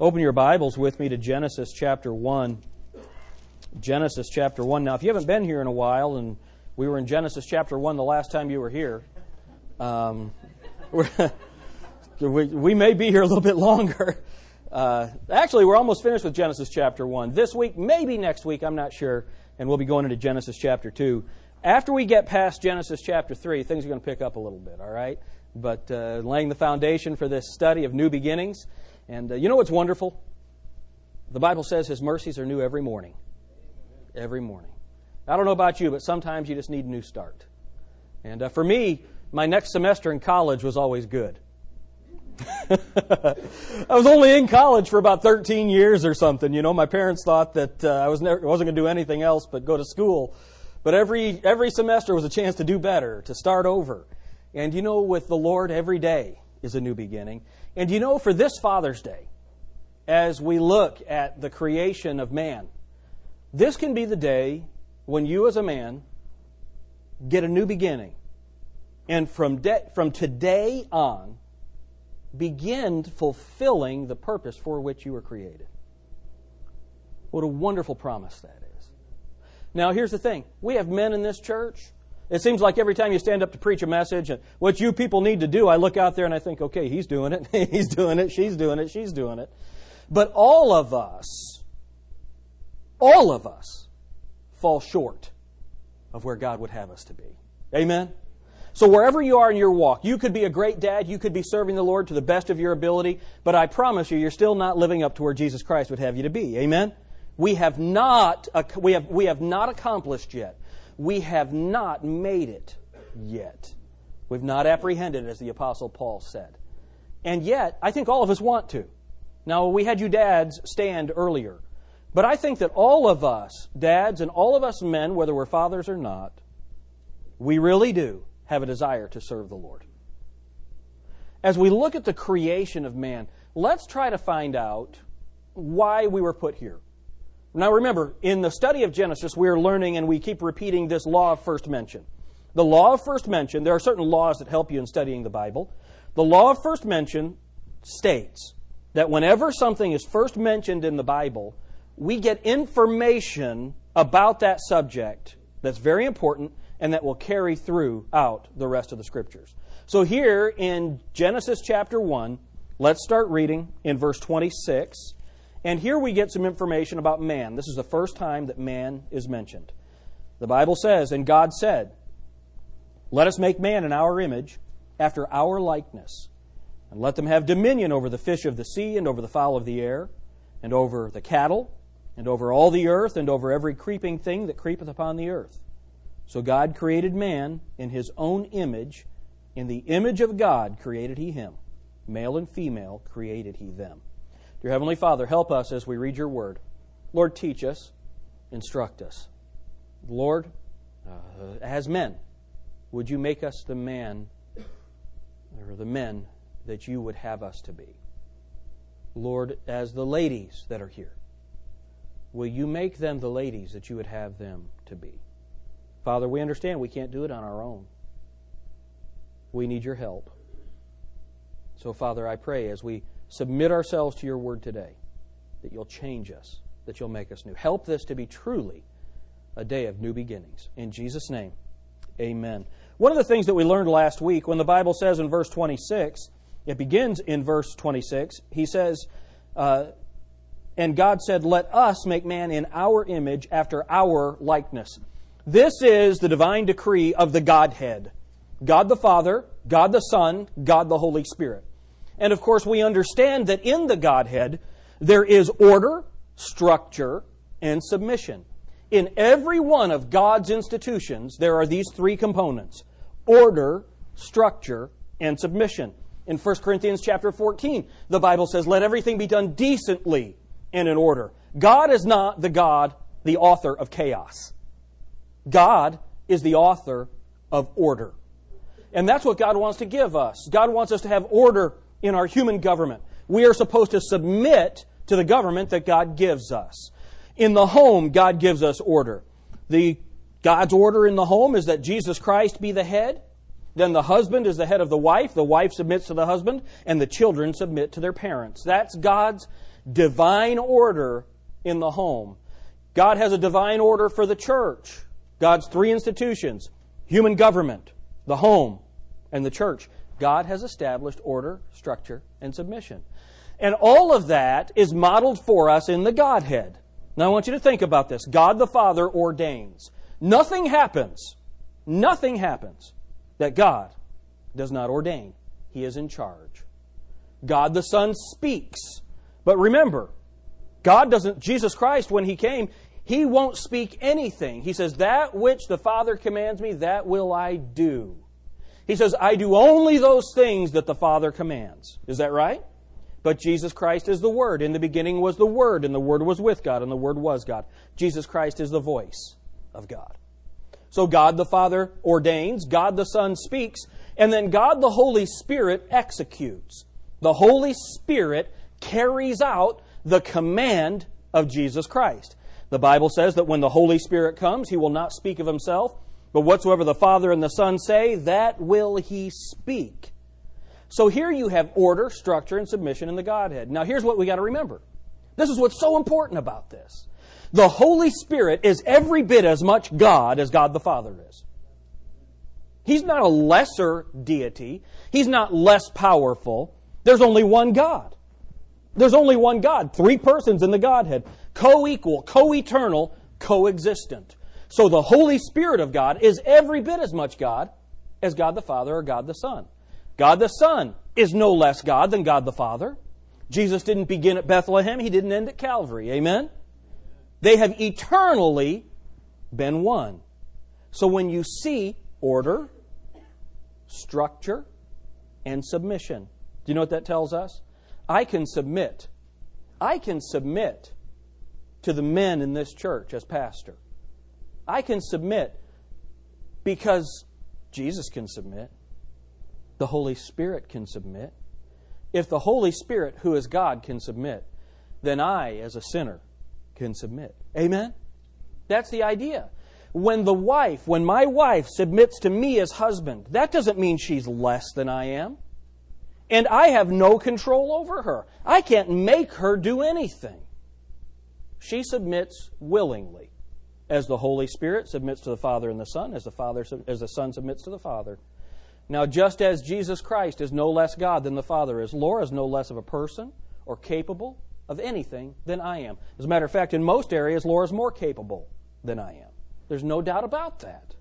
Open your Bibles with me to Genesis chapter 1. Genesis chapter 1. Now, if you haven't been here in a while, and we were in Genesis chapter 1 the last time you were here, we may be here a little bit longer. Actually, we're almost finished with Genesis chapter 1. This week, maybe next week, I'm not sure, and we'll be going into Genesis chapter 2. After we get past Genesis chapter 3, things are going to pick up a little bit, all right? But laying the foundation for this study of new beginnings. And you know what's wonderful? The Bible says His mercies are new every morning. Every morning. I don't know about you, but sometimes you just need a new start. And for me, my next semester in college was always good. I was only in college for about 13 years or something. You know, my parents thought that I wasn't going to do anything else but go to school. But every semester was a chance to do better, to start over. And you know, with the Lord, every day is a new beginning. And you know, for this Father's Day, as we look at the creation of man, this can be the day when you as a man get a new beginning. And from today on, begin fulfilling the purpose for which you were created. What a wonderful promise that is. Now, here's the thing. We have men in this church. It seems like every time you stand up to preach a message, and what you people need to do, I look out there and I think, okay, he's doing it, he's doing it, she's doing it, she's doing it. But all of us fall short of where God would have us to be. Amen? So wherever you are in your walk, you could be a great dad, you could be serving the Lord to the best of your ability, but I promise you, you're still not living up to where Jesus Christ would have you to be. Amen? We have not accomplished yet. We have not made it yet. We've not apprehended, as the Apostle Paul said. And yet, I think all of us want to. Now, we had you dads stand earlier. But I think that all of us, dads, and all of us men, whether we're fathers or not, we really do have a desire to serve the Lord. As we look at the creation of man, let's try to find out why we were put here. Now remember, in the study of Genesis, we're learning and we keep repeating this law of first mention. The law of first mention, there are certain laws that help you in studying the Bible. The law of first mention states that whenever something is first mentioned in the Bible, we get information about that subject that's very important and that will carry throughout the rest of the Scriptures. So here in Genesis chapter 1, let's start reading in verse 26. And here we get some information about man. This is the first time that man is mentioned. The Bible says, "And God said, Let us make man in our image, after our likeness, and let them have dominion over the fish of the sea, and over the fowl of the air, and over the cattle, and over all the earth, and over every creeping thing that creepeth upon the earth. So God created man in His own image. In the image of God created He him. Male and female created He them." Dear Heavenly Father, help us as we read Your Word. Lord, teach us, instruct us. Lord, as men, would You make us the man or the men that You would have us to be? Lord, as the ladies that are here, will You make them the ladies that You would have them to be? Father, we understand we can't do it on our own. We need Your help. So, Father, I pray as we submit ourselves to Your Word today, that You'll change us, that You'll make us new. Help this to be truly a day of new beginnings. In Jesus' name, amen. One of the things that we learned last week, when the Bible says in verse 26, it begins in verse 26, He says, "And God said, Let us make man in our image, after our likeness." This is the divine decree of the Godhead. God the Father, God the Son, God the Holy Spirit. And of course, we understand that in the Godhead, there is order, structure, and submission. In every one of God's institutions, there are these three components: order, structure, and submission. In 1 Corinthians chapter 14, the Bible says, "Let everything be done decently and in order." God is not the author of chaos. God is the author of order. And that's what God wants to give us. God wants us to have order in our human government. We are supposed to submit to the government that God gives us. In the home, God gives us order. God's order in the home is that Jesus Christ be the head. Then the husband is the head of the wife submits to the husband, and the children submit to their parents. That's God's divine order in the home. God has a divine order for the church. God's three institutions, human government, the home, and the church. God has established order, structure, and submission. And all of that is modeled for us in the Godhead. Now I want you to think about this. God the Father ordains. Nothing happens that God does not ordain. He is in charge. God the Son speaks. But remember, Jesus Christ, when He came, He won't speak anything. He says, that which the Father commands me, that will I do. He says, I do only those things that the Father commands. Is that right? But Jesus Christ is the Word. In the beginning was the Word, and the Word was with God, and the Word was God. Jesus Christ is the voice of God. So God the Father ordains, God the Son speaks, and then God the Holy Spirit executes. The Holy Spirit carries out the command of Jesus Christ. The Bible says that when the Holy Spirit comes, He will not speak of Himself, but whatsoever the Father and the Son say, that will He speak. So here you have order, structure, and submission in the Godhead. Now here's what we got to remember. This is what's so important about this. The Holy Spirit is every bit as much God as God the Father is. He's not a lesser deity. He's not less powerful. There's only one God. There's only one God. Three persons in the Godhead. Co-equal, co-eternal, co-existent. So the Holy Spirit of God is every bit as much God as God the Father or God the Son. God the Son is no less God than God the Father. Jesus didn't begin at Bethlehem. He didn't end at Calvary. Amen? They have eternally been one. So when you see order, structure, and submission, do you know what that tells us? I can submit to the men in this church as pastor. I can submit because Jesus can submit. The Holy Spirit can submit. If the Holy Spirit, who is God, can submit, then I, as a sinner, can submit. Amen? That's the idea. When my wife submits to me as husband, that doesn't mean she's less than I am. And I have no control over her. I can't make her do anything. She submits willingly, as the Holy Spirit submits to the Father and the Son, as the Son submits to the Father. Now, just as Jesus Christ is no less God than the Father is, Laura is no less of a person or capable of anything than I am. As a matter of fact, in most areas, Laura is more capable than I am. There's no doubt about that.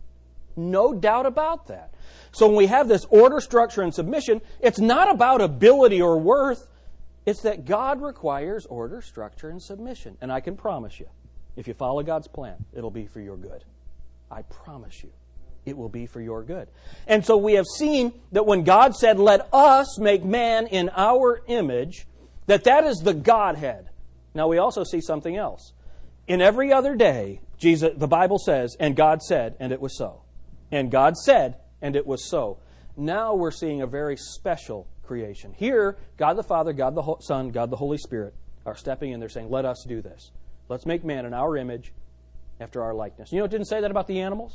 No doubt about that. So when we have this order, structure, and submission, it's not about ability or worth. It's that God requires order, structure, and submission. And I can promise you, if you follow God's plan, it'll be for your good. I promise you, it will be for your good. And so we have seen that when God said, let us make man in our image, that is the Godhead. Now we also see something else. In every other day, the Bible says, and God said, and it was so. And God said, and it was so. Now we're seeing a very special creation. Here, God the Father, God the Son, God the Holy Spirit are stepping in. They're saying, let us do this. Let's make man in our image, after our likeness. You know, it didn't say that about the animals.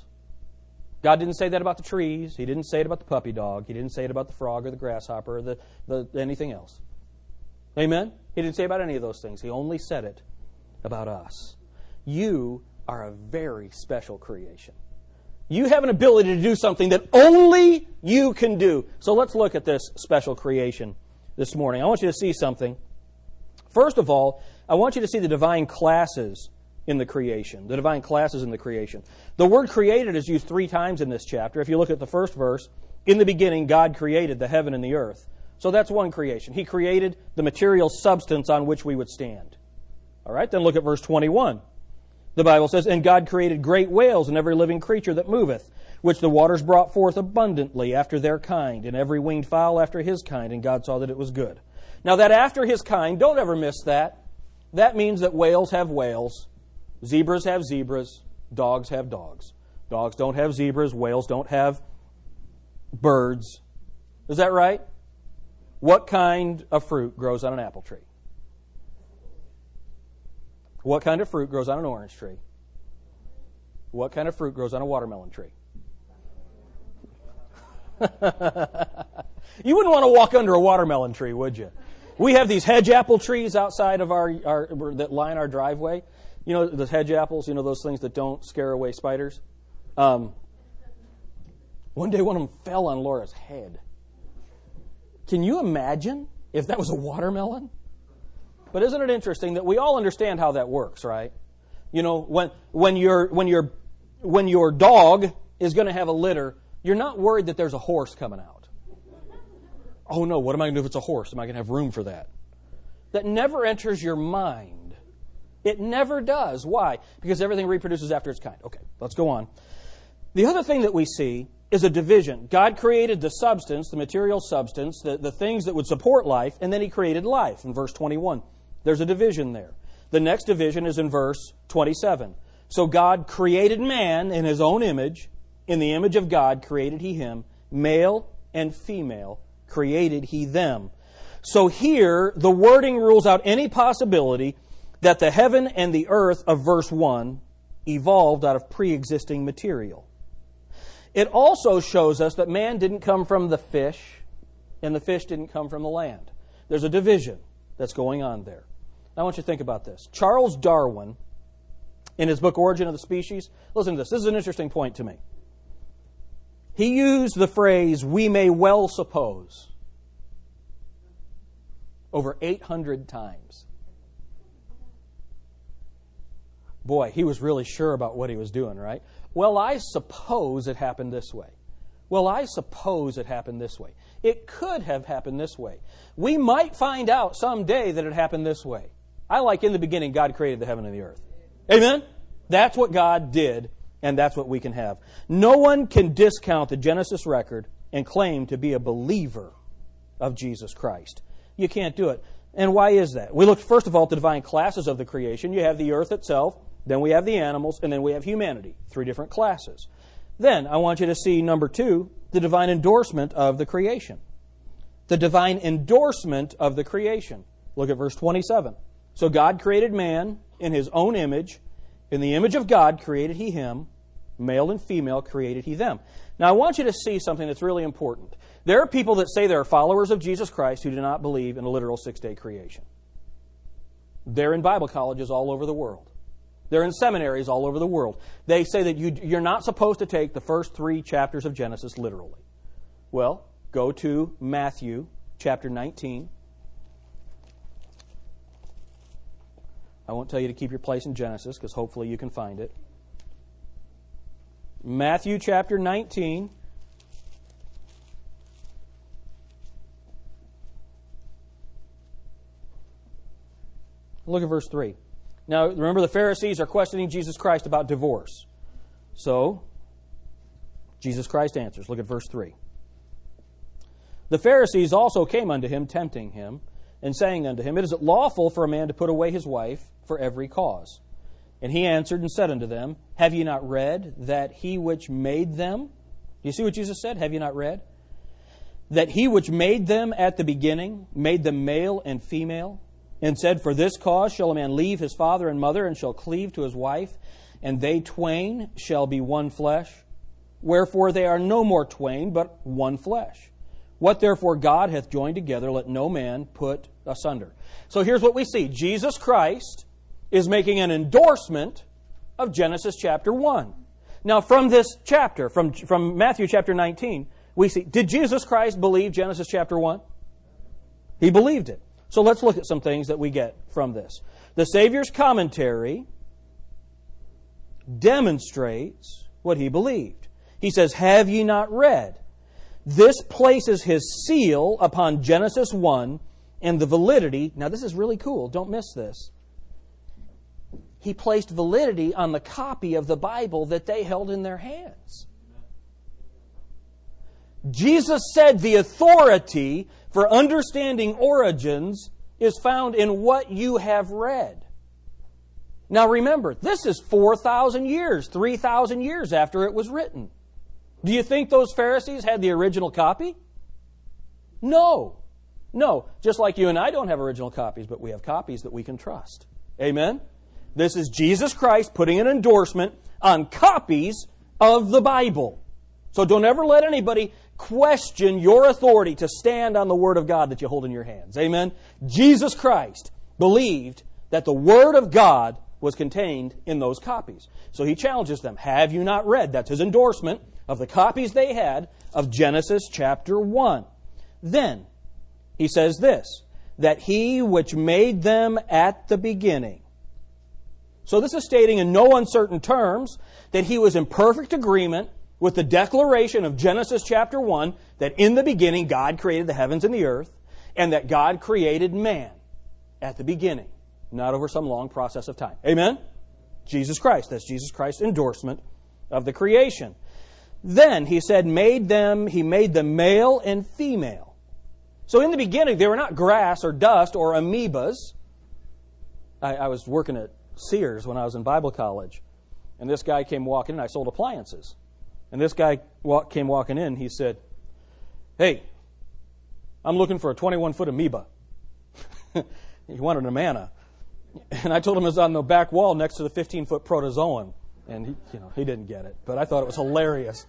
God didn't say that about the trees. He didn't say it about the puppy dog. He didn't say it about the frog or the grasshopper or the anything else. Amen? He didn't say about any of those things. He only said it about us. You are a very special creation. You have an ability to do something that only you can do. So let's look at this special creation this morning. I want you to see something. First of all, I want you to see the divine classes in the creation. The divine classes in the creation. The word created is used 3 times in this chapter. If you look at the first verse, in the beginning God created the heaven and the earth. So that's one creation. He created the material substance on which we would stand. All right, then look at verse 21. The Bible says, and God created great whales and every living creature that moveth, which the waters brought forth abundantly after their kind, and every winged fowl after his kind, and God saw that it was good. Now that after his kind, don't ever miss that. That means that whales have whales, zebras have zebras, dogs have dogs. Dogs don't have zebras, whales don't have birds. Is that right? What kind of fruit grows on an apple tree? What kind of fruit grows on an orange tree? What kind of fruit grows on a watermelon tree? You wouldn't want to walk under a watermelon tree, would you? We have these hedge apple trees outside of our that line our driveway. You know, the hedge apples, you know, those things that don't scare away spiders. One day one of them fell on Laura's head. Can you imagine if that was a watermelon? But isn't it interesting that we all understand how that works, right? You know, when your dog is going to have a litter, you're not worried that there's a horse coming out. Oh no, what am I going to do if it's a horse? Am I going to have room for that? That never enters your mind. It never does. Why? Because everything reproduces after its kind. Okay, let's go on. The other thing that we see is a division. God created the substance, the material substance, the things that would support life, and then He created life in verse 21. There's a division there. The next division is in verse 27. So God created man in His own image. In the image of God created He him. Male and female created He them. So here, the wording rules out any possibility that the heaven and the earth of verse 1 evolved out of pre-existing material. It also shows us that man didn't come from the fish, and the fish didn't come from the land. There's a division that's going on there. Now, I want you to think about this. Charles Darwin, in his book Origin of the Species, listen to this. This is an interesting point to me. He used the phrase, "we may well suppose," over 800 times. Boy, he was really sure about what he was doing, right? Well, I suppose it happened this way. Well, I suppose it happened this way. It could have happened this way. We might find out someday that it happened this way. I like in the beginning, God created the heaven and the earth. Amen? That's what God did, and that's what we can have. No one can discount the Genesis record and claim to be a believer of Jesus Christ. You can't do it. And why is that? We look, first of all, at the divine classes of the creation. You have the earth itself, then we have the animals, and then we have humanity. 3 different classes. Then, I want you to see, number 2, the divine endorsement of the creation. The divine endorsement of the creation. Look at verse 27. So God created man in His own image. In the image of God created He him. Male and female created He them. Now, I want you to see something that's really important. There are people that say they're followers of Jesus Christ who do not believe in a literal 6-day creation. They're in Bible colleges all over the world. They're in seminaries all over the world. They say that you're not supposed to take the first 3 chapters of Genesis literally. Well, go to Matthew chapter 19. I won't tell you to keep your place in Genesis because hopefully you can find it. Matthew chapter 19. Look at verse 3. Now, remember the Pharisees are questioning Jesus Christ about divorce. So, Jesus Christ answers. Look at verse 3. The Pharisees also came unto Him, tempting Him, and saying unto Him, It is lawful for a man to put away his wife for every cause. And He answered and said unto them, Have ye not read that He which made them... Do you see what Jesus said? Have you not read? That He which made them at the beginning, made them male and female, and said, For this cause shall a man leave his father and mother, and shall cleave to his wife, and they twain shall be one flesh. Wherefore they are no more twain, but one flesh. What therefore God hath joined together, let no man put asunder. So here's what we see. Jesus Christ is making an endorsement of Genesis chapter 1. Now from this chapter, from Matthew chapter 19, we see, did Jesus Christ believe Genesis chapter 1? He believed it. So let's look at some things that we get from this. The Savior's commentary demonstrates what He believed. He says, Have ye not read? This places His seal upon Genesis 1 and the validity. Now this is really cool. Don't miss this. He placed validity on the copy of the Bible that they held in their hands. Jesus said the authority for understanding origins is found in what you have read. Now remember, this is 4,000 years, 3,000 years after it was written. Do you think those Pharisees had the original copy? No. No. Just like you and I don't have original copies, but we have copies that we can trust. Amen? This is Jesus Christ putting an endorsement on copies of the Bible. So don't ever let anybody question your authority to stand on the Word of God that you hold in your hands. Amen? Jesus Christ believed that the Word of God was contained in those copies. So he challenges them. Have you not read? That's his endorsement of the copies they had of Genesis chapter 1. Then he says this, that he which made them at the beginning. So this is stating in no uncertain terms that he was in perfect agreement with the declaration of Genesis chapter 1 that in the beginning God created the heavens and the earth, and that God created man at the beginning, not over some long process of time. Amen? Jesus Christ. That's Jesus Christ's endorsement of the creation. Then he said, he made them male and female. So in the beginning, they were not grass or dust or amoebas. I was working at Sears when I was in Bible college, and this guy came walking in. I sold appliances. And this guy came walking in. He said, "Hey, I'm looking for a 21-foot amoeba." He wanted a manna. And I told him it was on the back wall next to the 15-foot protozoan. And he didn't get it, but I thought it was hilarious.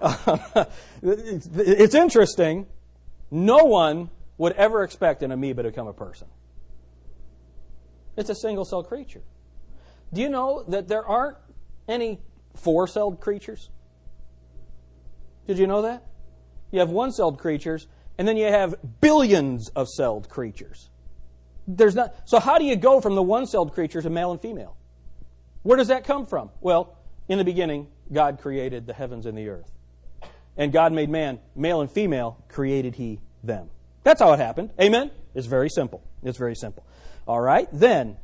It's interesting. No one would ever expect an amoeba to become a person. It's a single-celled creature. Do you know that there aren't any four-celled creatures? Did you know that? You have one-celled creatures, and then you have billions of celled creatures. So how do you go from the one-celled creature to male and female? Where does that come from? Well, in the beginning, God created the heavens and the earth. And God made man, male and female, created he them. That's how it happened. Amen? It's very simple. It's very simple. All right, then,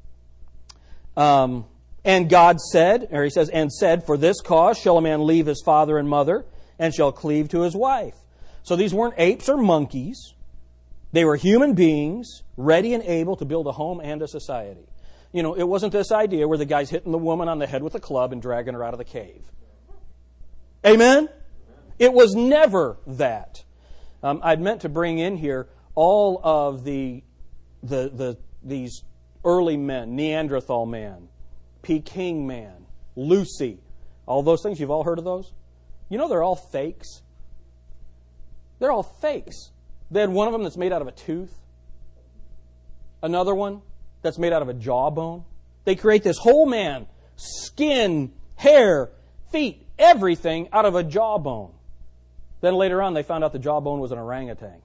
and God said, or he says, and said, for this cause shall a man leave his father and mother, and shall cleave to his wife. So these weren't apes or monkeys. They were human beings, ready and able to build a home and a society. It wasn't this idea where the guy's hitting the woman on the head with a club and dragging her out of the cave. Amen? It was never that. I'd meant to bring in here all of these early men, Neanderthal man, Peking man, Lucy, all those things. You've all heard of those? They're all fakes. They're all fakes. They had one of them that's made out of a tooth. Another one that's made out of a jawbone. They create this whole man, skin, hair, feet, everything out of a jawbone. Then later on they found out the jawbone was an orangutan.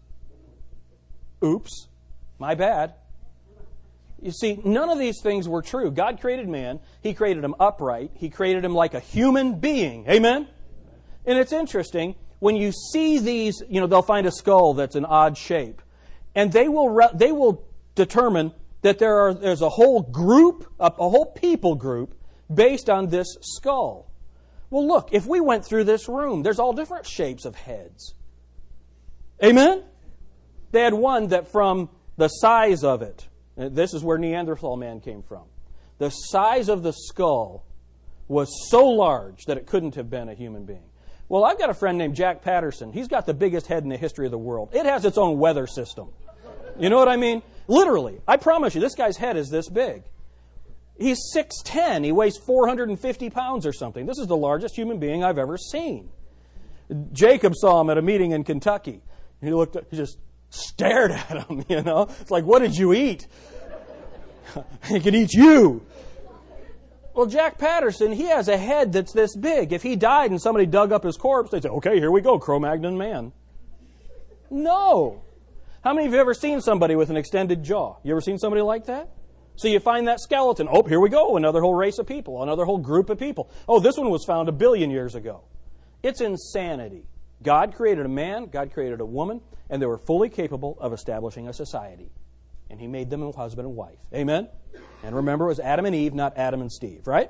Oops, my bad. You see, none of these things were true. God created man. He created him upright. He created him like a human being. Amen? And it's interesting, when you see these, they'll find a skull that's an odd shape. And they will determine that there's a whole group, a whole people group, based on this skull. Well, look, if we went through this room, there's all different shapes of heads. Amen? They had one that from the size of it, this is where Neanderthal man came from, the size of the skull was so large that it couldn't have been a human being. Well, I've got a friend named Jack Patterson. He's got the biggest head in the history of the world. It has its own weather system. You know what I mean? Literally. I promise you, this guy's head is this big. He's 6'10". He weighs 450 pounds or something. This is the largest human being I've ever seen. Jacob saw him at a meeting in Kentucky. He just stared at him, It's like, what did you eat? He could eat you. Well, Jack Patterson, he has a head that's this big. If he died and somebody dug up his corpse, they'd say, okay, here we go, Cro-Magnon man. No. How many of you have ever seen somebody with an extended jaw? You ever seen somebody like that? So you find that skeleton. Oh, here we go, another whole race of people, another whole group of people. Oh, this one was found 1 billion years ago. It's insanity. God created a man, God created a woman, and they were fully capable of establishing a society. And he made them a husband and wife. Amen? And remember, it was Adam and Eve, not Adam and Steve, right?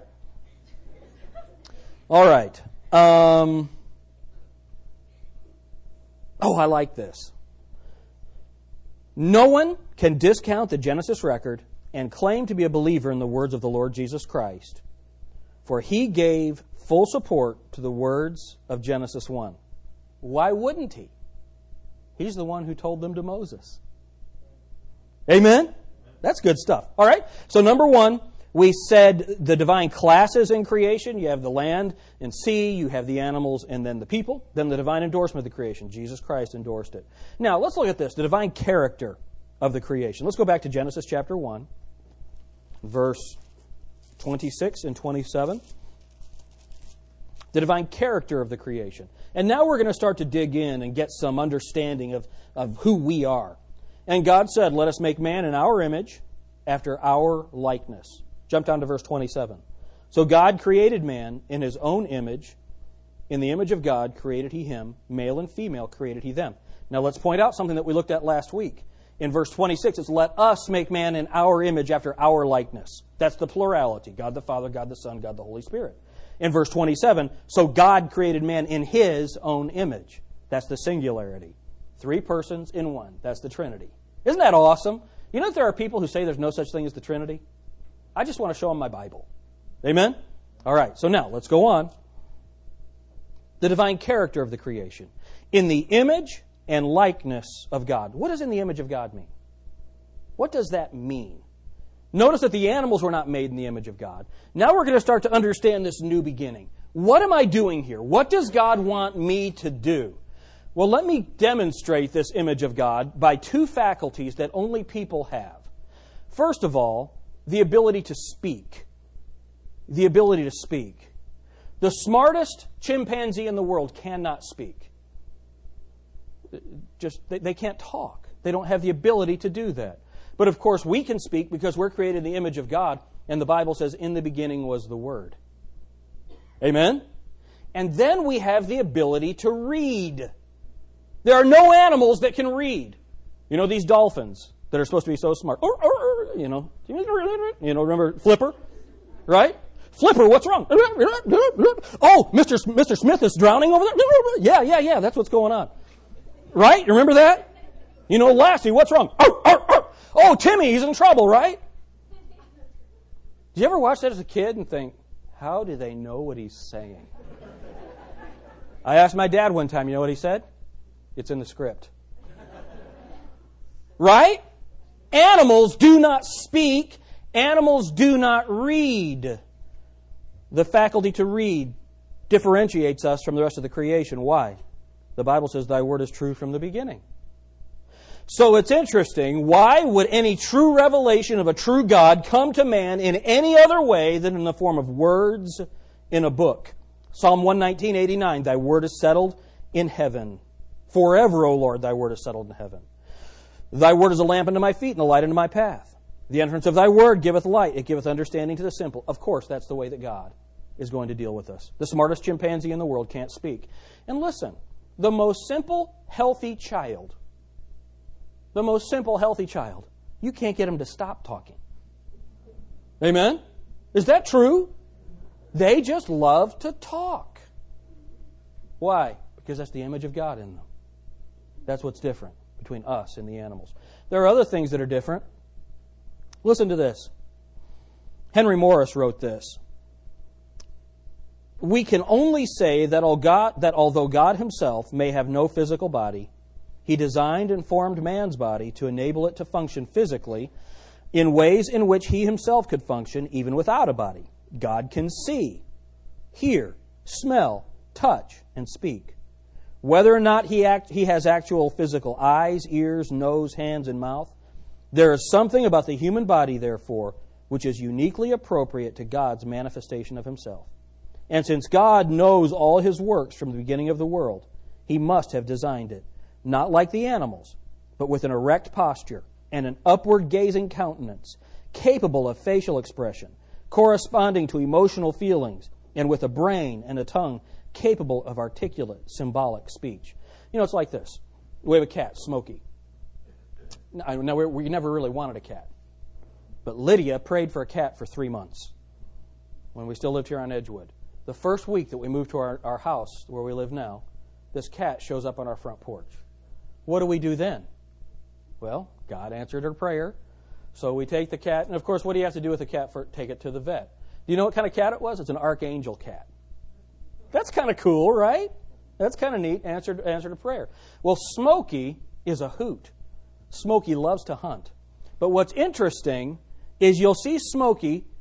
All right. I like this. No one can discount the Genesis record and claim to be a believer in the words of the Lord Jesus Christ, for he gave full support to the words of Genesis 1. Why wouldn't he? He's the one who told them to Moses. Amen? That's good stuff. All right. So number one, We said the divine classes in creation. You have the land and sea, you have the animals, and then the people. Then the divine endorsement of the creation. Jesus Christ endorsed it. Now, let's look at this, the divine character of the creation. Let's go back to Genesis chapter 1, verse 26 and 27. The divine character of the creation. And now we're going to start to dig in and get some understanding of who we are. And God said, let us make man in our image, after our likeness. Jump down to verse 27. So God created man in his own image. In the image of God created he him. Male and female created he them. Now let's point out something that we looked at last week. In verse 26, it's let us make man in our image after our likeness. That's the plurality. God the Father, God the Son, God the Holy Spirit. In verse 27, so God created man in his own image. That's the singularity. 3 persons in one. That's the Trinity. Isn't that awesome? You know that there are people who say there's no such thing as the Trinity? I just want to show them my Bible. Amen? All right, so now let's go on. The divine character of the creation. In the image and likeness of God. What does in the image of God mean? What does that mean? Notice that the animals were not made in the image of God. Now we're going to start to understand this new beginning. What am I doing here? What does God want me to do? Well, let me demonstrate this image of God by 2 faculties that only people have. First of all, the ability to speak. The ability to speak. The smartest chimpanzee in the world cannot speak. They can't talk. They don't have the ability to do that. But of course, we can speak because we're created in the image of God, and the Bible says, in the beginning was the Word. Amen? And then we have the ability to read. There are no animals that can read. You know these dolphins that are supposed to be so smart. You know, remember Flipper? Right? Flipper, what's wrong? Oh, Mr. Smith is drowning over there. Yeah, that's what's going on. Right? You remember that? You know, Lassie, what's wrong? Oh, Timmy, he's in trouble, right? Did you ever watch that as a kid and think, how do they know what he's saying? I asked my dad one time, you know what he said? It's in the script. Right? Animals do not speak. Animals do not read. The faculty to read differentiates us from the rest of the creation. Why? The Bible says, thy word is true from the beginning. So it's interesting. Why would any true revelation of a true God come to man in any other way than in the form of words in a book? Psalm 119:89, thy word is settled in heaven. Forever, O Lord, thy word is settled in heaven. Thy word is a lamp unto my feet and a light unto my path. The entrance of thy word giveth light. It giveth understanding to the simple. Of course, that's the way that God is going to deal with us. The smartest chimpanzee in the world can't speak. And listen, the most simple, healthy child, you can't get him to stop talking. Amen? Is that true? They just love to talk. Why? Because that's the image of God in them. That's what's different between us and the animals. There are other things that are different. Listen to this. Henry Morris wrote this. We can only say that although God himself may have no physical body, he designed and formed man's body to enable it to function physically in ways in which he himself could function even without a body. God can see, hear, smell, touch, and speak. Whether or not he has actual physical eyes, ears, nose, hands, and mouth, there is something about the human body, therefore, which is uniquely appropriate to God's manifestation of himself. And since God knows all his works from the beginning of the world, he must have designed it, not like the animals, but with an erect posture and an upward-gazing countenance, capable of facial expression, corresponding to emotional feelings, and with a brain and a tongue capable of articulate, symbolic speech. You know, it's like this. We have a cat, Smokey. Now, we never really wanted a cat. But Lydia prayed for a cat for 3 months when we still lived here on Edgewood. The first week that we moved to our house where we live now, this cat shows up on our front porch. What do we do then? Well, God answered her prayer. So we take the cat, and of course, what do you have to do with the cat? Take it to the vet. Do you know what kind of cat it was? It's an archangel cat. That's kind of cool, right? That's kind of neat. Answered a prayer. Well, Smokey is a hoot. Smokey loves to hunt. But what's interesting is you'll see Smokey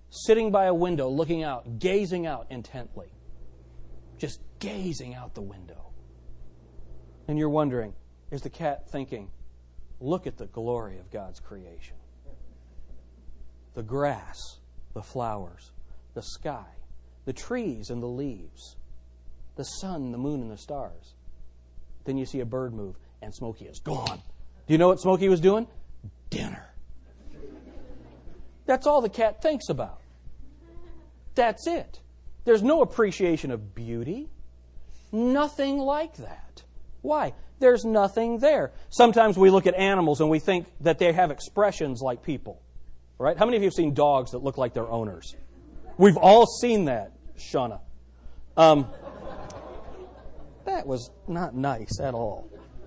sitting by a window, looking out, gazing out intently. Just gazing out the window. And you're wondering, is the cat thinking, look at the glory of God's creation? The grass, the flowers, the sky, the trees and the leaves, the sun, the moon, and the stars. Then you see a bird move, and Smokey is gone. Do you know what Smokey was doing? Dinner. That's all the cat thinks about. That's it. There's no appreciation of beauty. Nothing like that. Why? There's nothing there. Sometimes we look at animals and we think that they have expressions like people. Right? How many of you have seen dogs that look like their owners? We've all seen that, Shauna. That was not nice at all.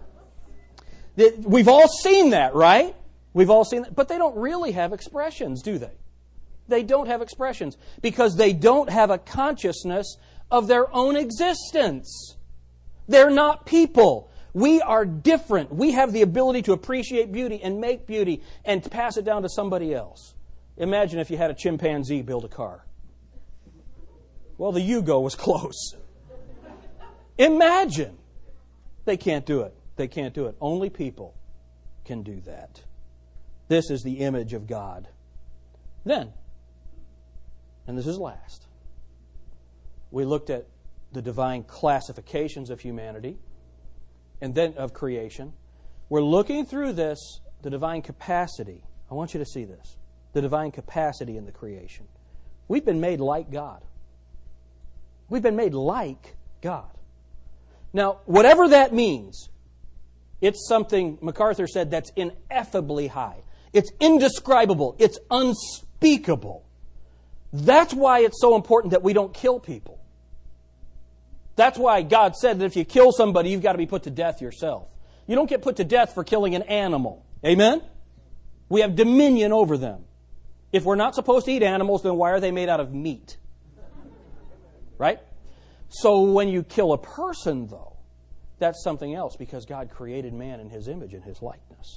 We've all seen that, right? We've all seen that. But they don't really have expressions, do they? They don't have expressions because they don't have a consciousness of their own existence. They're not people. We are different. We have the ability to appreciate beauty and make beauty and to pass it down to somebody else. Imagine if you had a chimpanzee build a car. Well, the Yugo was close. Imagine. They can't do it. They can't do it. Only people can do that. This is the image of God. Then, and this is last, we looked at the divine classifications of humanity and then of creation. We're looking through this, the divine capacity. I want you to see this. The divine capacity in the creation. We've been made like God. We've been made like God. Now, whatever that means, it's something, MacArthur said, that's ineffably high. It's indescribable. It's unspeakable. That's why it's so important that we don't kill people. That's why God said that if you kill somebody, you've got to be put to death yourself. You don't get put to death for killing an animal. Amen? We have dominion over them. If we're not supposed to eat animals, then why are they made out of meat? Right? So when you kill a person, though, that's something else because God created man in His image and His likeness.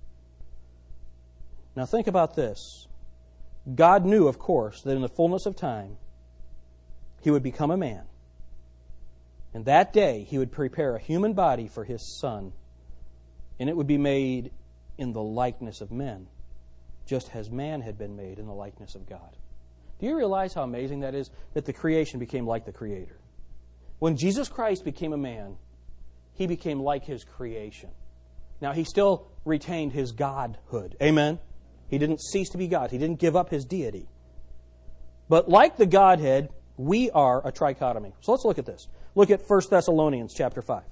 Now think about this. God knew, of course, that in the fullness of time, He would become a man. And that day, He would prepare a human body for His Son. And it would be made in the likeness of men, just as man had been made in the likeness of God. Do you realize how amazing that is? That the creation became like the Creator. When Jesus Christ became a man, He became like His creation. Now, He still retained His godhood. Amen? He didn't cease to be God. He didn't give up His deity. But like the Godhead, we are a trichotomy. So let's look at this. Look at 1 Thessalonians chapter 5.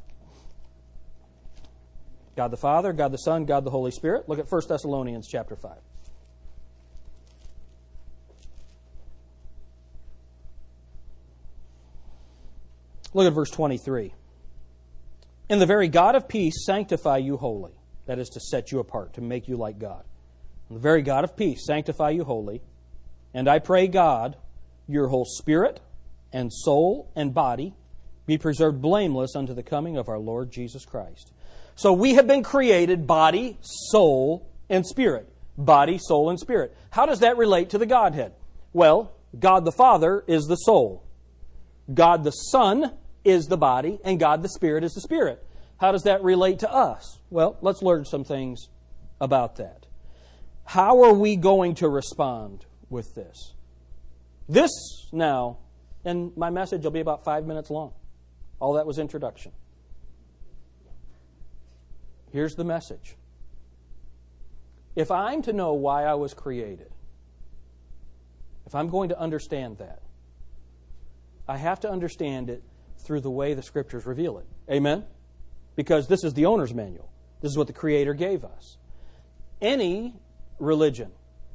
God the Father, God the Son, God the Holy Spirit. Look at 1 Thessalonians chapter 5. Look at verse 23. And the very God of peace sanctify you wholly. That is to set you apart, to make you like God. And the very God of peace sanctify you wholly. And I pray God, your whole spirit and soul and body be preserved blameless unto the coming of our Lord Jesus Christ. So we have been created body, soul, and spirit. Body, soul, and spirit. How does that relate to the Godhead? Well, God the Father is the soul. God the Son is the body, and God the Spirit is the spirit. How does that relate to us? Well, let's learn some things about that. How are we going to respond with this? This now, and my message will be about 5 minutes long. All that was introduction. Here's the message. If I'm to know why I was created, if I'm going to understand that, I have to understand it through the way the Scriptures reveal it. Amen? Because this is the owner's manual. This is what the Creator gave us. Any religion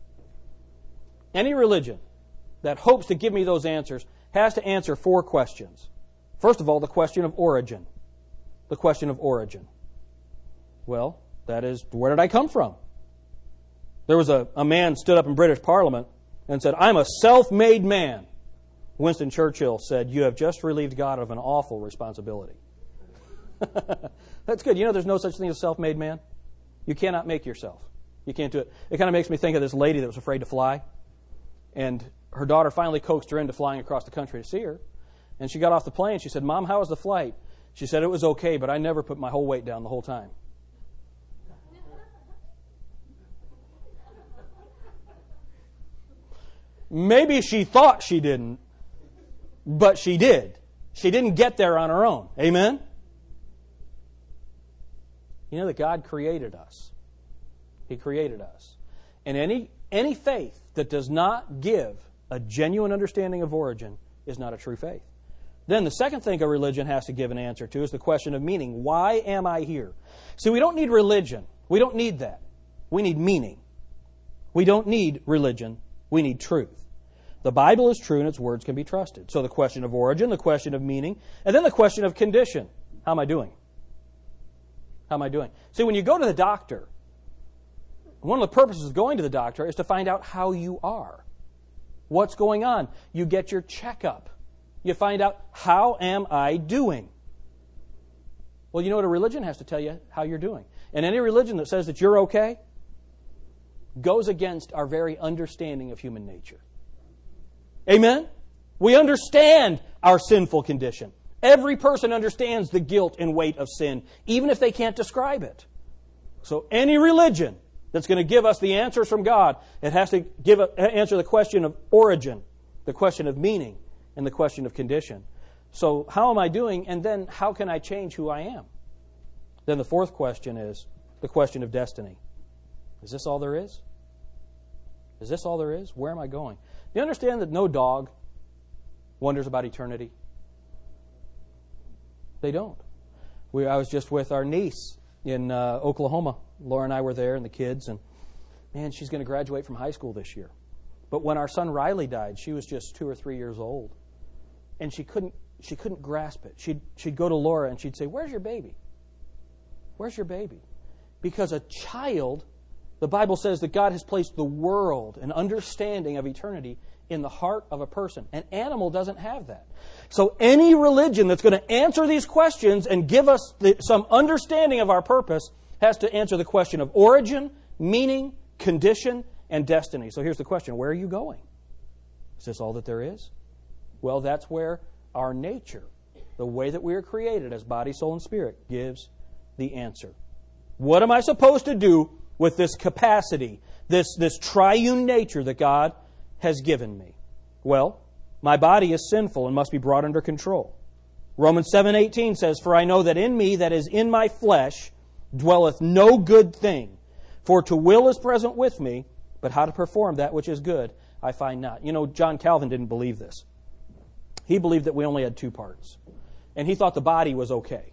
that hopes to give me those answers has to answer 4 questions. First of all, the question of origin. The question of origin. Well, that is, where did I come from? There was a man stood up in British Parliament and said, I'm a self-made man. Winston Churchill said, you have just relieved God of an awful responsibility. That's good. You know there's no such thing as a self-made man? You cannot make yourself. You can't do it. It kind of makes me think of this lady that was afraid to fly. And her daughter finally coaxed her into flying across the country to see her. And she got off the plane. She said, Mom, how was the flight? She said, it was okay, but I never put my whole weight down the whole time. Maybe she thought she didn't, but she did. She didn't get there on her own. Amen? You know that God created us. He created us. And any faith that does not give a genuine understanding of origin is not a true faith. Then the second thing a religion has to give an answer to is the question of meaning. Why am I here? See, we don't need religion. We don't need that. We need meaning. We don't need religion. We need truth. The Bible is true and its words can be trusted. So the question of origin, the question of meaning, and then the question of condition. How am I doing? How am I doing? See, when you go to the doctor, one of the purposes of going to the doctor is to find out how you are. What's going on? You get your checkup. You find out, how am I doing? Well, you know what a religion has to tell you? How you're doing. And any religion that says that you're okay goes against our very understanding of human nature. Amen? We understand our sinful condition. Every person understands the guilt and weight of sin, even if they can't describe it. So any religion that's going to give us the answers from God, it has to answer the question of origin, the question of meaning, and the question of condition. So how am I doing? And then how can I change who I am? Then the fourth question is the question of destiny. Is this all there is? Is this all there is? Where am I going? Do you understand that no dog wonders about eternity? They don't. I was just with our niece in Oklahoma. Laura and I were there and the kids. And man, she's going to graduate from high school this year. But when our son Riley died, she was just 2 or 3 years old. And she couldn't grasp it. She'd go to Laura and she'd say, "Where's your baby? Where's your baby?" Because a child, the Bible says that God has placed the world, an understanding of eternity, in the heart of a person. An animal doesn't have that. So any religion that's going to answer these questions and give us some understanding of our purpose has to answer the question of origin, meaning, condition, and destiny. So here's the question: where are you going? Is this all that there is? Well, that's where our nature, the way that we are created as body, soul, and spirit, gives the answer. What am I supposed to do with this capacity, this triune nature that God has given me? Well, my body is sinful and must be brought under control. Romans 7:18 says, "For I know that in me, that is in my flesh, dwelleth no good thing. For to will is present with me, but how to perform that which is good I find not." You know, John Calvin didn't believe this. He believed that we only had 2 parts. And he thought the body was okay.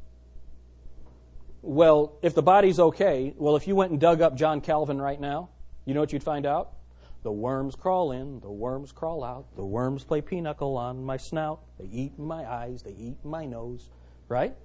Well, if the body's okay, well, if you went and dug up John Calvin right now, you know what you'd find out? The worms crawl in, the worms crawl out, the worms play pinochle on my snout, they eat my eyes, they eat my nose, right?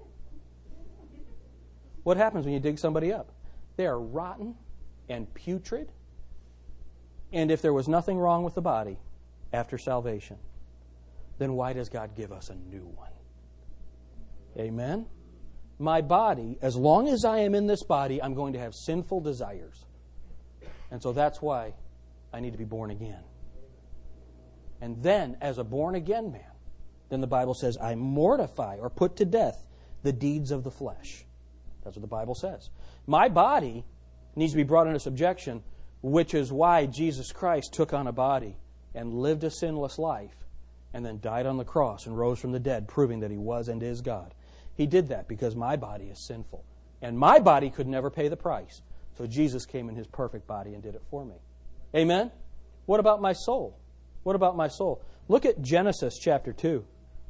What happens when you dig somebody up? They are rotten and putrid. And if there was nothing wrong with the body after salvation, then why does God give us a new one? Amen? My body, as long as I am in this body, I'm going to have sinful desires. And so that's why I need to be born again. And then, as a born-again man, then the Bible says, I mortify or put to death the deeds of the flesh. That's what the Bible says. My body needs to be brought into subjection, which is why Jesus Christ took on a body and lived a sinless life and then died on the cross and rose from the dead, proving that He was and is God. He did that because my body is sinful. And my body could never pay the price. So Jesus came in His perfect body and did it for me. Amen? What about my soul? What about my soul? Look at Genesis chapter 2.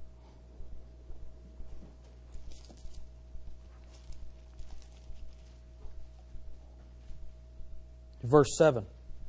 Verse 7.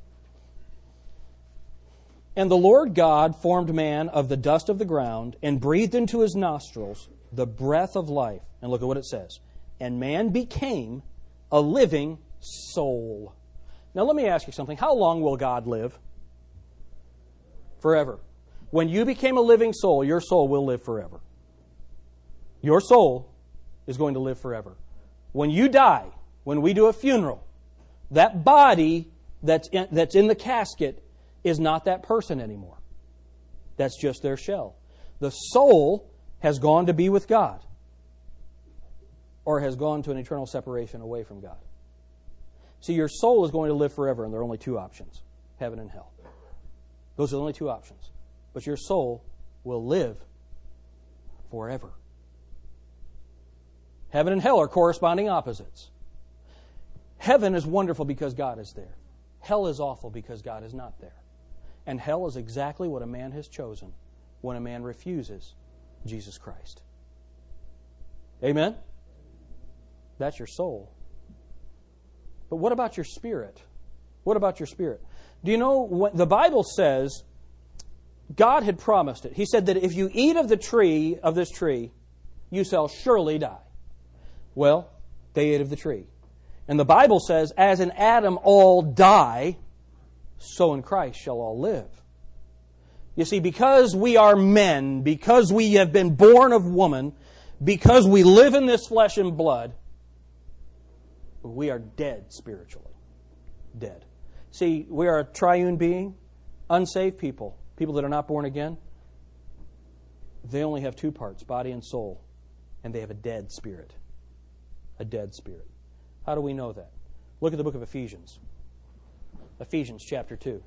"And the Lord God formed man of the dust of the ground and breathed into his nostrils the breath of life." And look at what it says. "And man became a living soul." Now let me ask you something. How long will God live? Forever. When you became a living soul, your soul will live forever. Your soul is going to live forever. When you die, when we do a funeral, that body that's in the casket is not that person anymore. That's just their shell. The soul has gone to be with God, or has gone to an eternal separation away from God. See, your soul is going to live forever, and there are only two options, heaven and hell. Those are the only two options. But your soul will live forever. Heaven and hell are corresponding opposites. Heaven is wonderful because God is there. Hell is awful because God is not there. And hell is exactly what a man has chosen when a man refuses Jesus Christ. Amen? That's your soul. But what about your spirit? What about your spirit? Do you know what the Bible says? God had promised it. He said that if you eat of this tree, you shall surely die. Well, they ate of the tree. And the Bible says, as in Adam all die, so in Christ shall all live. You see, because we are men, because we have been born of woman, because we live in this flesh and blood, we are dead spiritually. Dead. See, we are a triune being. Unsaved people, people that are not born again, they only have two parts, body and soul. And they have a dead spirit. A dead spirit. How do we know that? Look at the book of Ephesians. Ephesians chapter 2.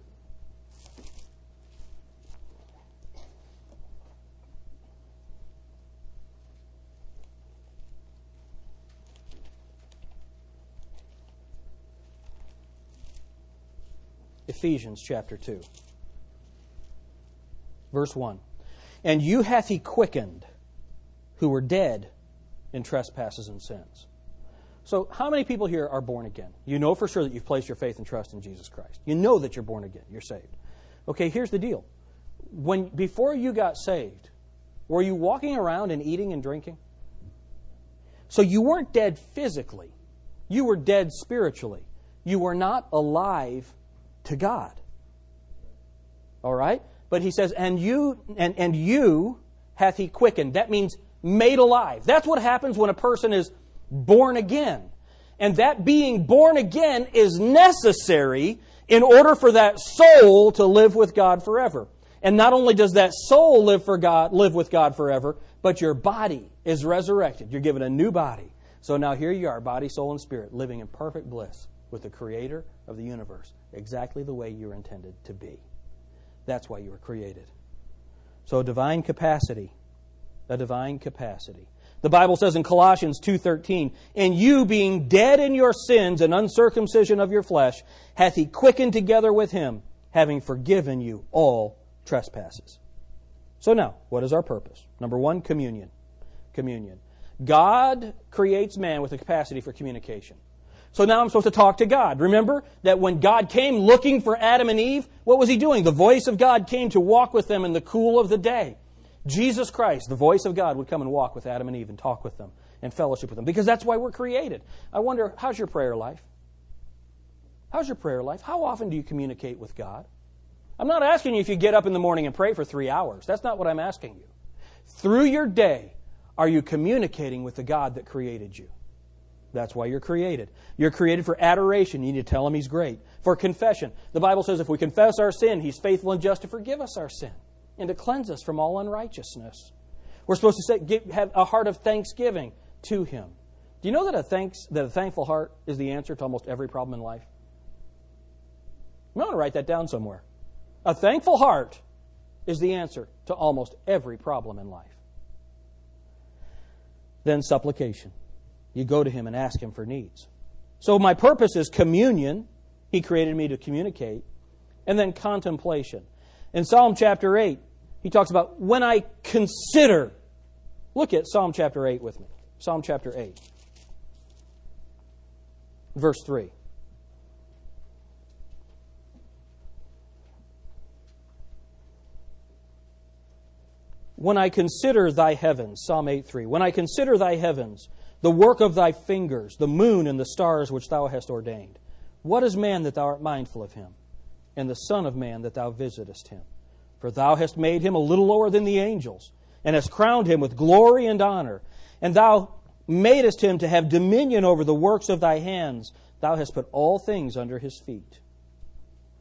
Ephesians chapter 2. Verse 1. And you hath he quickened, who were dead in trespasses and sins. So how many people here are born again? You know for sure that you've placed your faith and trust in Jesus Christ. You know that you're born again. You're saved. Okay, here's the deal. Before you got saved, were you walking around and eating and drinking? So you weren't dead physically. You were dead spiritually. You were not alive to God. All right? But he says, and you hath he quickened. That means made alive. That's what happens when a person is born again. And that being born again is necessary in order for that soul to live with God forever. And not only does that soul live with God forever, but your body is resurrected. You're given a new body. So now here you are, body, soul, and spirit, living in perfect bliss with the Creator of the universe, exactly the way you were intended to be. That's why you were created. So a divine capacity. A divine capacity. The Bible says in Colossians 2:13, and you being dead in your sins and uncircumcision of your flesh, hath he quickened together with him, having forgiven you all trespasses. So now, what is our purpose? Number one, communion. Communion. God creates man with a capacity for communication. So now I'm supposed to talk to God. Remember that when God came looking for Adam and Eve, what was he doing? The voice of God came to walk with them in the cool of the day. Jesus Christ, the voice of God, would come and walk with Adam and Eve and talk with them and fellowship with them. Because that's why we're created. I wonder, how's your prayer life? How's your prayer life? How often do you communicate with God? I'm not asking you if you get up in the morning and pray for 3 hours. That's not what I'm asking you. Through your day, are you communicating with the God that created you? That's why you're created. You're created for adoration. You need to tell Him He's great. For confession. The Bible says if we confess our sin, He's faithful and just to forgive us our sin and to cleanse us from all unrighteousness. We're supposed to have a heart of thanksgiving to Him. Do you know that a thankful heart is the answer to almost every problem in life? I'm going to write that down somewhere. A thankful heart is the answer to almost every problem in life. Then supplication. You go to Him and ask Him for needs. So my purpose is communion. He created me to communicate. And then contemplation. In Psalm chapter 8, he talks about when I consider. Look at Psalm chapter 8 with me. Psalm chapter 8. Verse 3. When I consider thy heavens, Psalm 8:3. When I consider thy heavens, the work of thy fingers, the moon and the stars which thou hast ordained. What is man that thou art mindful of him, and the son of man that thou visitest him? For thou hast made him a little lower than the angels, and hast crowned him with glory and honor. And thou madest him to have dominion over the works of thy hands. Thou hast put all things under his feet.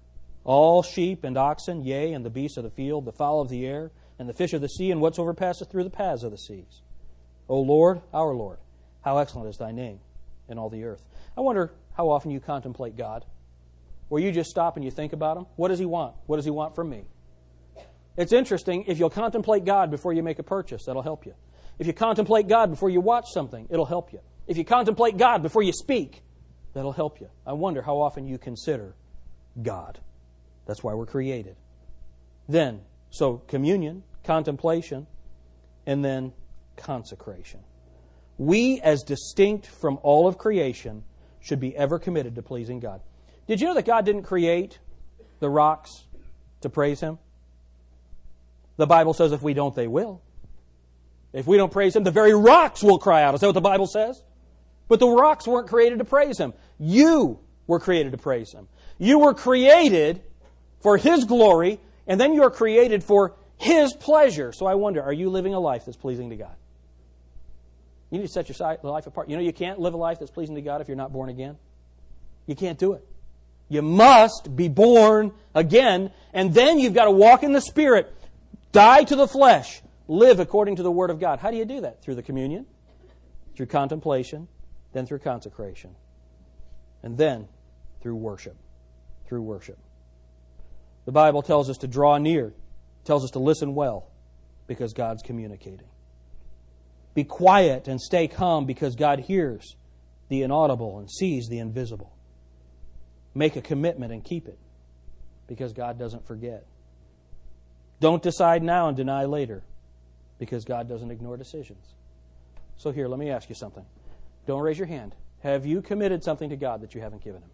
all sheep and oxen, yea, and the beasts of the field, the fowl of the air, and the fish of the sea, and whatsoever passeth through the paths of the seas. O Lord, our Lord, how excellent is thy name in all the earth. I wonder how often you contemplate God, where you just stop and you think about Him. What does He want? What does He want from me? It's interesting, if you'll contemplate God before you make a purchase, that'll help you. If you contemplate God before you watch something, it'll help you. If you contemplate God before you speak, that'll help you. I wonder how often you consider God. That's why we're created. Then, so communion, contemplation, and then consecration. We, as distinct from all of creation, should be ever committed to pleasing God. Did you know that God didn't create the rocks to praise Him? The Bible says if we don't, they will. If we don't praise Him, the very rocks will cry out. Is that what the Bible says? But the rocks weren't created to praise Him. You were created to praise Him. You were created for His glory, and then you are created for His pleasure. So I wonder, are you living a life that's pleasing to God? You need to set your life apart. You know you can't live a life that's pleasing to God if you're not born again. You can't do it. You must be born again, and then you've got to walk in the Spirit, die to the flesh, live according to the Word of God. How do you do that? Through the communion, through contemplation, then through consecration, and then through worship. Through worship. The Bible tells us to draw near, tells us to listen well, because God's communicating. Be quiet and stay calm, because God hears the inaudible and sees the invisible. Make a commitment and keep it, because God doesn't forget. Don't decide now and deny later, because God doesn't ignore decisions. So here, let me ask you something. Don't raise your hand. Have you committed something to God that you haven't given Him?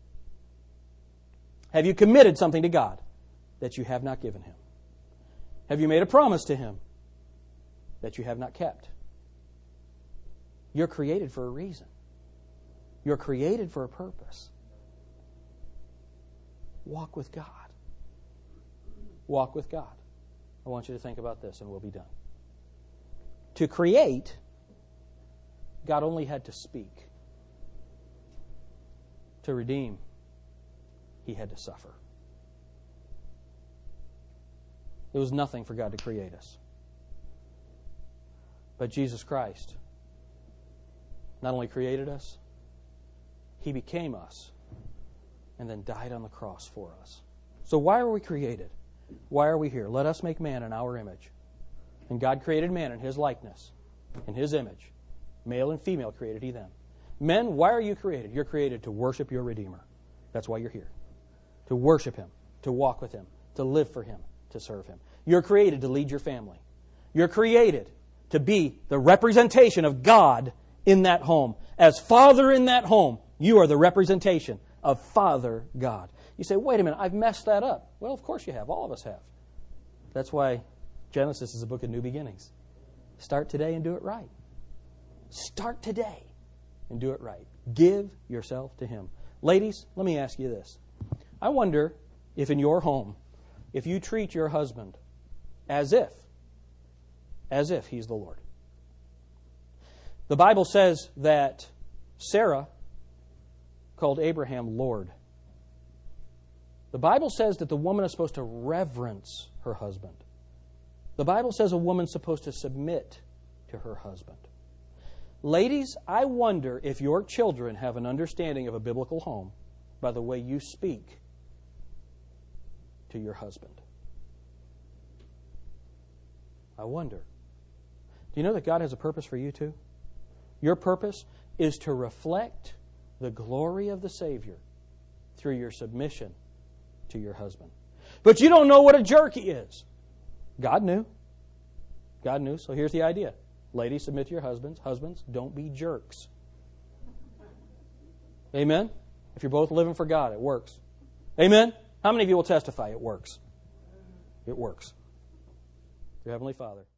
Have you committed something to God that you have not given Him? Have you made a promise to Him that you have not kept? You're created for a reason. You're created for a purpose. Walk with God. Walk with God. I want you to think about this and we'll be done. To create, God only had to speak. To redeem, He had to suffer. It was nothing for God to create us. But Jesus Christ not only created us, He became us and then died on the cross for us. So why are we created? Why are we here? Let us make man in our image. And God created man in His likeness, in His image. Male and female created He them. Men, why are you created? You're created to worship your Redeemer. That's why you're here. To worship Him, to walk with Him, to live for Him, to serve Him. You're created to lead your family. You're created to be the representation of God in that home. As Father in that home, you are the representation of Father God. You say, wait a minute, I've messed that up. Well, of course you have. All of us have. That's why Genesis is a book of new beginnings. Start today and do it right. Start today and do it right. Give yourself to Him. Ladies, let me ask you this. I wonder if in your home, if you treat your husband as if he's the Lord. The Bible says that Sarah called Abraham Lord. The Bible says that the woman is supposed to reverence her husband. The Bible says a woman's supposed to submit to her husband. Ladies, I wonder if your children have an understanding of a biblical home by the way you speak to your husband. I wonder. Do you know that God has a purpose for you too? Your purpose is to reflect the glory of the Savior through your submission to your husband. But you don't know what a jerk he is. God knew. God knew. So here's the idea. Ladies, submit to your husbands. Husbands, don't be jerks. Amen? If you're both living for God, it works. Amen? How many of you will testify it works? It works. Your Heavenly Father.